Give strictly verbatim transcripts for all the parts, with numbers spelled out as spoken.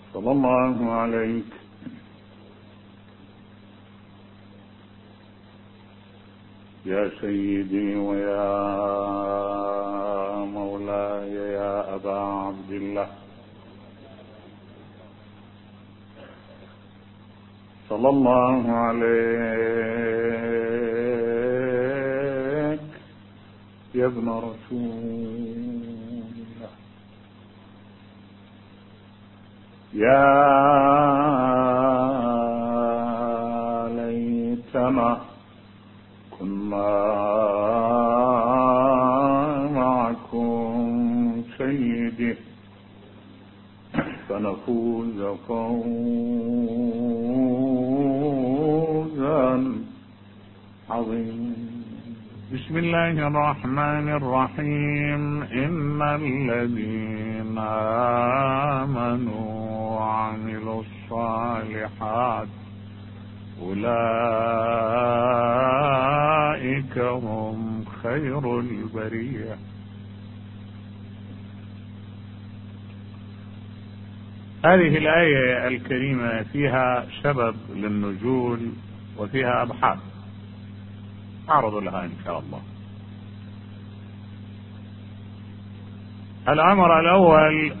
صلى الله عليك يا سيدي ويا مولاي يا أبا عبد الله، صلى الله عليك يا ابن رسول الله، يا ليتنا كنا معكم سيدي فنفوز فوزا عظيما. بسم الله الرحمن الرحيم. إن الذين آمنوا وعملوا الصالحات أولئك هم خير البرية. هذه الآية الكريمة فيها سبب للنزول وفيها أبحاث أعرض لها إن شاء الله. الأمر الأول،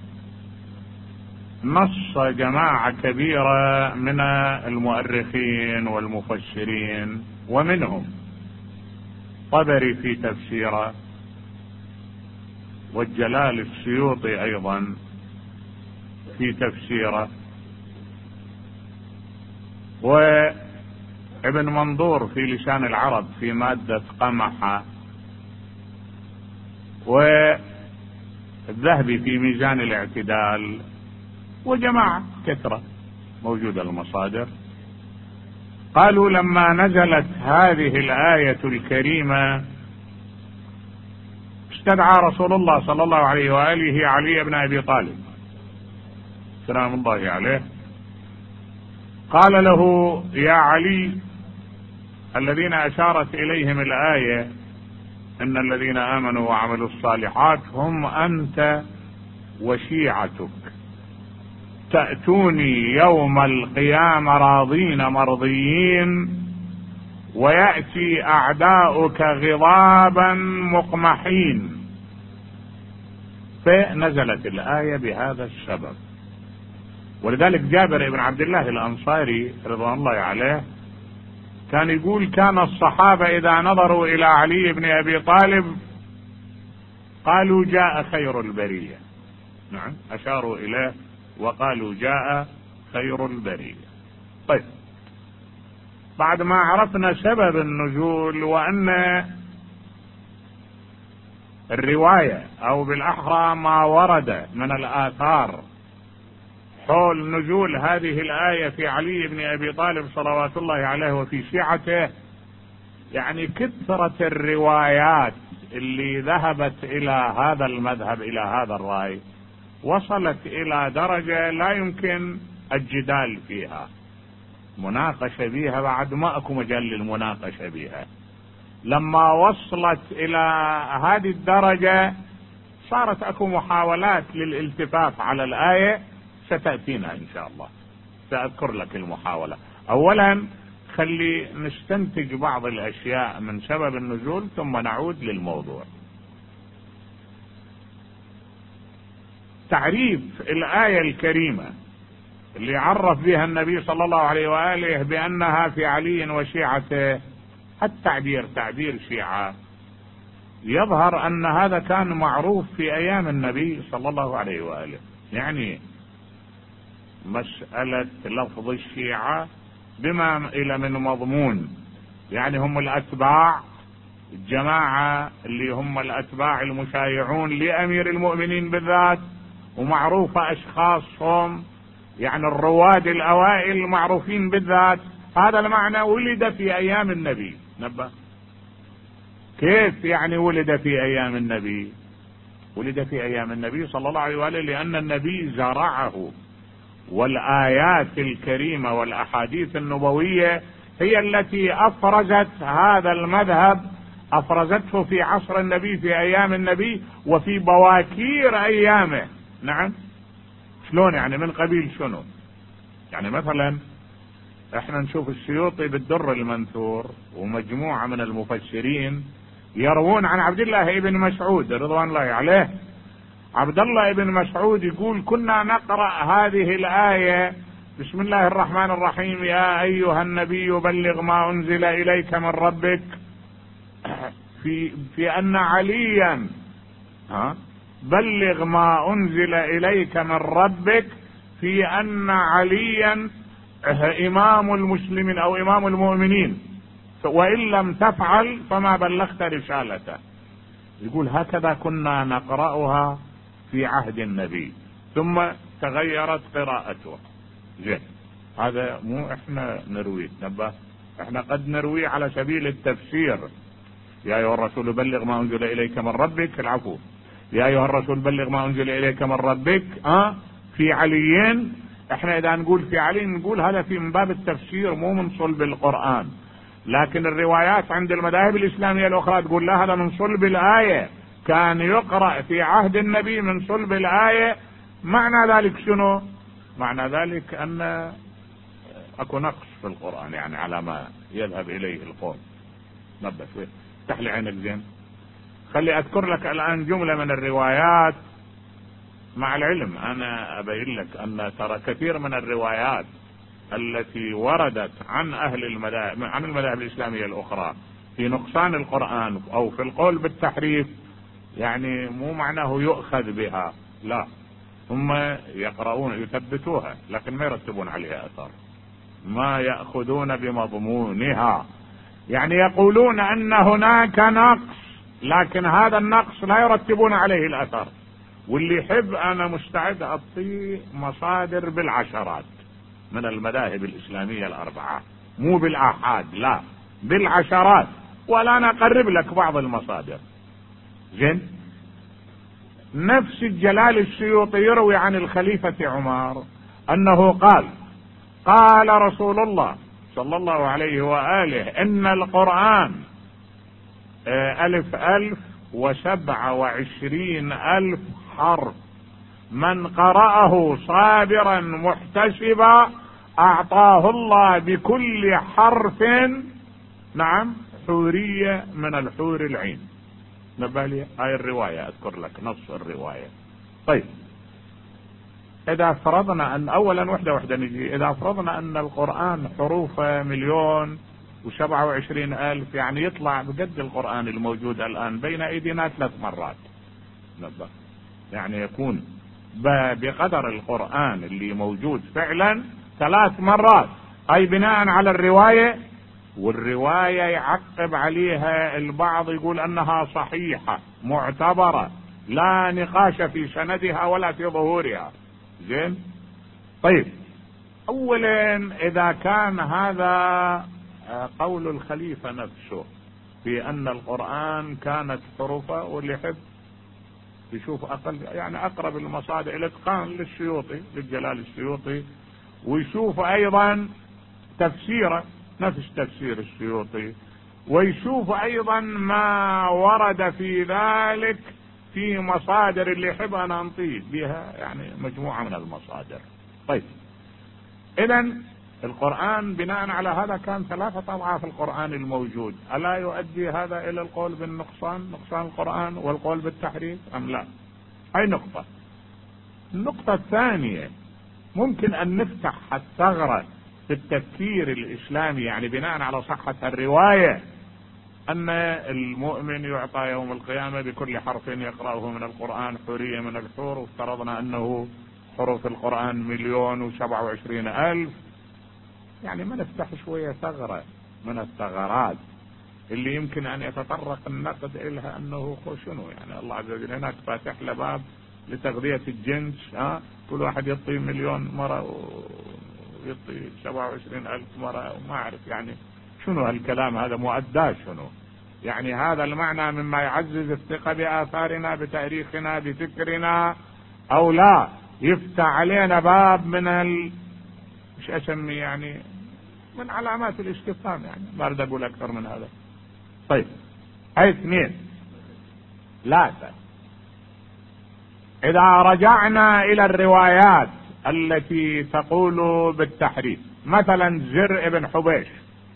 نص جماعة كبيرة من المؤرخين والمفسرين ومنهم طبري في تفسيره، والجلال السيوطي أيضا في تفسيره، وابن منظور في لسان العرب في مادة قمحة، والذهبي في ميزان الاعتدال، وجماعة كثرة موجودة المصادر. قالوا لما نزلت هذه الآية الكريمة استدعى رسول الله صلى الله عليه وآله علي بن أبي طالب سلام الله عليه، قال له يا علي، الذين أشارت إليهم الآية إن الذين آمنوا وعملوا الصالحات هم أنت وشيعتك، تأتوني يوم القيامة راضين مرضيين، ويأتي أعداؤك غضابا مقمحين. فنزلت الآية بهذا السبب. ولذلك جابر بن عبد الله الأنصاري رضوان الله عليه كان يقول كان الصحابة إذا نظروا إلى علي بن أبي طالب قالوا جاء خير البرية. نعم، أشاروا إليه وقالوا جاء خير البرية. طيب، بعد ما عرفنا سبب النزول وأن الرواية أو بالأحرى ما ورد من الآثار حول نزول هذه الآية في علي بن أبي طالب صلوات الله عليه وفي شيعته، يعني كثرة الروايات اللي ذهبت إلى هذا المذهب إلى هذا الرأي وصلت إلى درجة لا يمكن الجدال فيها، مناقشة بها بعد ما أكو مجال للمناقشة بها. لما وصلت إلى هذه الدرجة صارت أكو محاولات للالتفاف على الآية ستأتينا إن شاء الله، سأذكر لك المحاولة. أولا خلي نستنتج بعض الأشياء من سبب النزول ثم نعود للموضوع. تعريف الآية الكريمة اللي عرف بها النبي صلى الله عليه وآله بأنها في علي وشيعته، التعبير تعبير شيعة، يظهر أن هذا كان معروف في أيام النبي صلى الله عليه وآله. يعني مسألة لفظ الشيعة بما إلى من مضمون، يعني هم الأتباع، الجماعة اللي هم الأتباع المشايعون لأمير المؤمنين بالذات، ومعروفة أشخاصهم، يعني الرواد الأوائل المعروفين بالذات. هذا المعنى ولد في أيام النبي. نبه كيف يعني ولد في أيام النبي؟ ولد في أيام النبي صلى الله عليه وآله لأن النبي زرعه، والآيات الكريمة والأحاديث النبوية هي التي أفرزت هذا المذهب، أفرزته في عصر النبي في أيام النبي وفي بواكير أيامه. نعم، شلون يعني؟ من قبيل شنو؟ يعني مثلا احنا نشوف السيوطي بالدر المنثور ومجموعة من المفسرين يروون عن عبد الله ابن مسعود رضوان الله عليه. عبد الله ابن مسعود يقول كنا نقرأ هذه الآية بسم الله الرحمن الرحيم يا أيها النبي بلغ ما أنزل إليك من ربك، في في أن عليا ها بلغ ما أنزل إليك من ربك، في أن عليا إمام المسلمين أو إمام المؤمنين، وإن لم تفعل فما بلغت رسالته. يقول هكذا كنا نقرأها في عهد النبي ثم تغيرت قراءته. زين، هذا مو احنا نرويه، نبه احنا قد نرويه على سبيل التفسير. يا أيها الرسول بلغ ما أنزل إليك من ربك، العفو، يا أيها الرسول بلغ ما أنزل إليك من ربك اه في عليين. احنا اذا نقول في علي نقول هذا في من باب التفسير مو من صلب القرآن، لكن الروايات عند المذاهب الإسلامية الأخرى تقول لا هذا من صلب الآية، كان يقرأ في عهد النبي من صلب الآية. معنى ذلك شنو؟ معنى ذلك أن أكو نقص في القرآن، يعني على ما يذهب إليه القول. نبه شوي، افتح لي عينك زين، خلي أذكر لك الآن جملة من الروايات. مع العلم أنا أبين لك أن ترى كثير من الروايات التي وردت عن أهل المذاهب عن المذاهب الإسلامية الأخرى في نقصان القرآن أو في القول بالتحريف، يعني مو معناه يؤخذ بها، لا، هم يقرؤون يثبتوها لكن ما يرتبون عليها أثر، ما يأخذون بمضمونها، يعني يقولون أن هناك نقص لكن هذا النقص لا يرتبون عليه الأثر. واللي يحب أنا مستعد أعطيه مصادر بالعشرات من المذاهب الإسلامية الأربعة، مو بالآحاد، لا بالعشرات، ولا نقرب لك بعض المصادر. زين، نفس الجلال السيوطي يروي عن الخليفة عمر أنه قال قال رسول الله صلى الله عليه وآله إن القرآن ألف ألف وسبع وعشرين ألف حرف، من قرأه صابرا محتسبا أعطاه الله بكل حرف نعم حورية من الحور العين. نبالي هاي الرواية أذكر لك نص الرواية. طيب إذا فرضنا أن أولا وحدة وحدة نجي، إذا فرضنا أن القرآن حروفه مليون وسبعة وعشرين ألف، يعني يطلع بقد القرآن الموجود الآن بين أيدينا ثلاث مرات. نبه يعني يكون بقدر القرآن اللي موجود فعلا ثلاث مرات، أي بناء على الرواية. والرواية يعقب عليها البعض يقول أنها صحيحة معتبرة لا نقاش في سندها ولا في ظهورها. زين، طيب أولا إذا كان هذا قول الخليفة نفسه في أن القرآن كانت حروفه، واللي يحب يشوف أقل يعني أقرب المصادر الاتقان للسيوطي للجلال السيوطي، ويشوف أيضا تفسيره نفس تفسير السيوطي، ويشوف أيضا ما ورد في ذلك في مصادر اللي يحب أنا أنطيه بها، يعني مجموعة من المصادر. طيب إذن القرآن بناء على هذا كان ثلاثة أضعاف القرآن الموجود، ألا يؤدي هذا إلى القول بالنقصان نقصان القرآن والقول بالتحريف أم لا؟ هاي نقطة. النقطة الثانية، ممكن أن نفتح الثغرة في التفكير الإسلامي، يعني بناء على صحة الرواية أن المؤمن يعطى يوم القيامة بكل حرف يقرأه من القرآن حورية من الحور، وافترضنا أنه حروف القرآن مليون وسبعة وعشرين ألف، يعني ما نفتح شوية ثغرة من الثغرات اللي يمكن أن يتطرق النقد إلها أنه شنو، يعني الله عز وجل هناك فاتح له باب لتغذية الجنس، ها كل واحد يعطي مليون مرة ويعطي سبعة وعشرين ألف مرة، وما أعرف يعني شنو هالكلام هذا مؤداه شنو، يعني هذا المعنى مما يعزز الثقة بآثارنا بتاريخنا بفكرنا أو لا، يفتح علينا باب من ال مش أسمي يعني من علامات الاستفهام، يعني ما أريد أقول أكثر من هذا. طيب هاي اثنين. ثلاثة، إذا رجعنا إلى الروايات التي تقول بالتحريف، مثلا زر ابن حبيش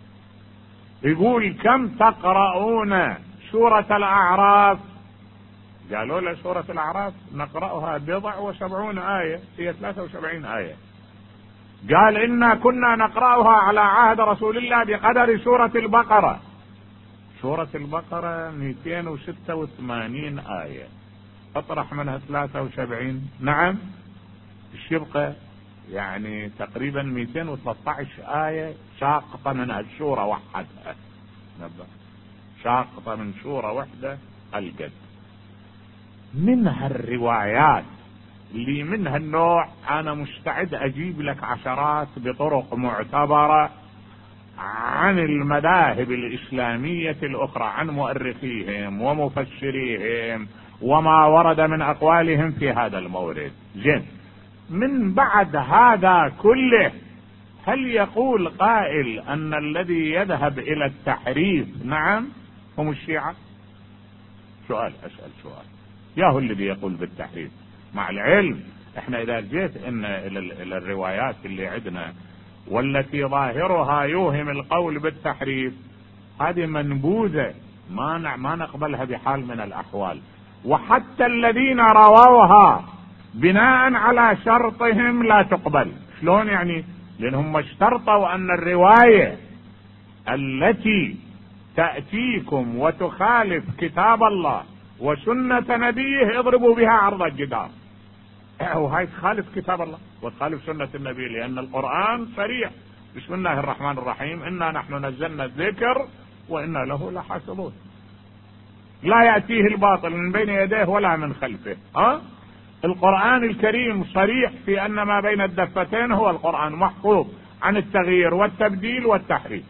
يقول كم تقرؤون سورة الأعراف؟ قالوا له سورة الأعراف نقرأها بضع وسبعون آية، هي ثلاثة وسبعين آية. قال إنا كنا نقرأها على عهد رسول الله بقدر سورة البقرة. سورة البقرة مئتين وستة وثمانين آية، اطرح منها ثلاثة وسبعين، نعم ايش يبقى؟ يعني تقريبا مئتين وثلاثة عشر آية ساقطة من السورة وحدها، ساقطة من سورة وحدة القد. منها الروايات اللي منها النوع انا مستعد اجيب لك عشرات بطرق معتبرة عن المذاهب الاسلامية الاخرى، عن مؤرخيهم ومفسريهم وما ورد من اقوالهم في هذا المورد. زين، من بعد هذا كله هل يقول قائل ان الذي يذهب الى التحريف نعم هم الشيعة؟ سؤال، اسأل سؤال، يا هو الذي يقول بالتحريف؟ مع العلم احنا اذا جيت ان الى الروايات اللي عندنا والتي ظاهرها يوهم القول بالتحريف، هذه منبوذة، ما ما نقبلها بحال من الاحوال. وحتى الذين رواوها بناء على شرطهم لا تقبل. شلون يعني؟ لانهم اشترطوا ان الرواية التي تأتيكم وتخالف كتاب الله وسنة نبيه يضربوا بها عرض الجدار، وهي تخالف كتاب الله وتخالف سنة النبي، لأن القرآن صريح: بسم الله الرحمن الرحيم إنا نحن نزلنا الذكر وإنا له لحافظون، لا يأتيه الباطل من بين يديه ولا من خلفه. أه؟ القرآن الكريم صريح في أن ما بين الدفتين هو القرآن محفوظ عن التغيير والتبديل والتحريف.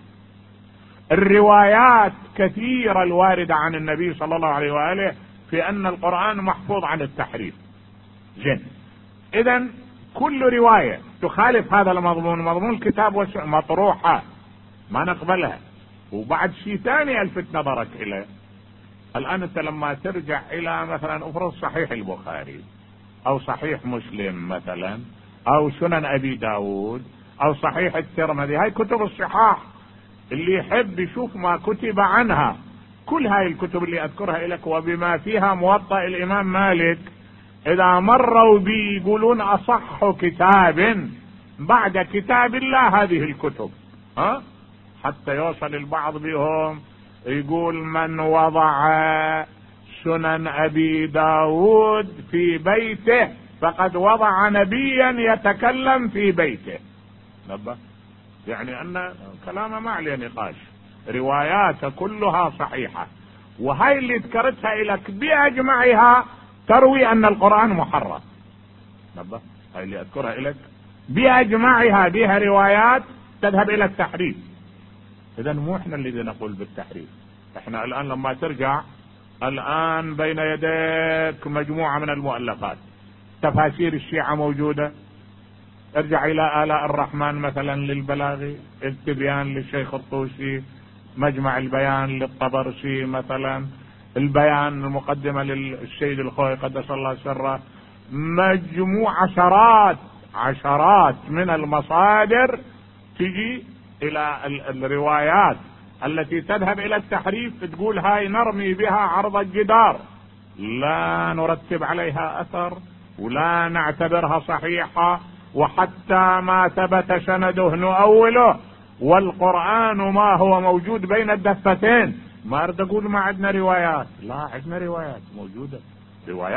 الروايات كثيرة الواردة عن النبي صلى الله عليه وآله في أن القرآن محفوظ عن التحريف. زين، إذن كل رواية تخالف هذا المضمون، مضمون الكتاب والسنة، مطروحة، ما نقبلها. وبعد شيء ثاني الفت نظرك إليه، الآن أنت لما ترجع إلى مثلا أفرض صحيح البخاري أو صحيح مسلم مثلا أو سنن أبي داود أو صحيح الترمذي، هاي كتب الصحاح اللي يحب يشوف ما كتب عنها، كل هاي الكتب اللي أذكرها لك وبما فيها موطأ الإمام مالك، إذا مروا بي يقولون أصح كتاب بعد كتاب الله هذه الكتب. ها؟ حتى يوصل البعض بهم يقول من وضع سنن أبي داود في بيته فقد وضع نبيا يتكلم في بيته. نبه، يعني أن كلامه ما عليه نقاش، رواياته كلها صحيحة، وهي اللي ذكرتها لك بأجمعها تروي أن القرآن محرف. نبه، هاي اللي أذكرها لك بأجمعها بها روايات تذهب إلى التحريف. إذن مو إحنا الذي نقول بالتحريف، إحنا الآن لما ترجع الآن بين يديك مجموعة من المؤلفات، تفاسير الشيعة موجودة، ارجع إلى آلاء الرحمن مثلا للبلاغي، التبيان للشيخ الطوسي، مجمع البيان للطبرسي مثلا، البيان المقدمة للسيد الخوي قدس الله سره، مجموع عشرات عشرات من المصادر تجي إلى الروايات التي تذهب إلى التحريف، تقول هاي نرمي بها عرض الجدار، لا نرتب عليها أثر ولا نعتبرها صحيحة، وحتى ما ثبت سنده نؤوله، والقرآن ما هو موجود بين الدفتين. ما أريد أقول ما عندنا روايات، لا عندنا روايات موجودة، روايات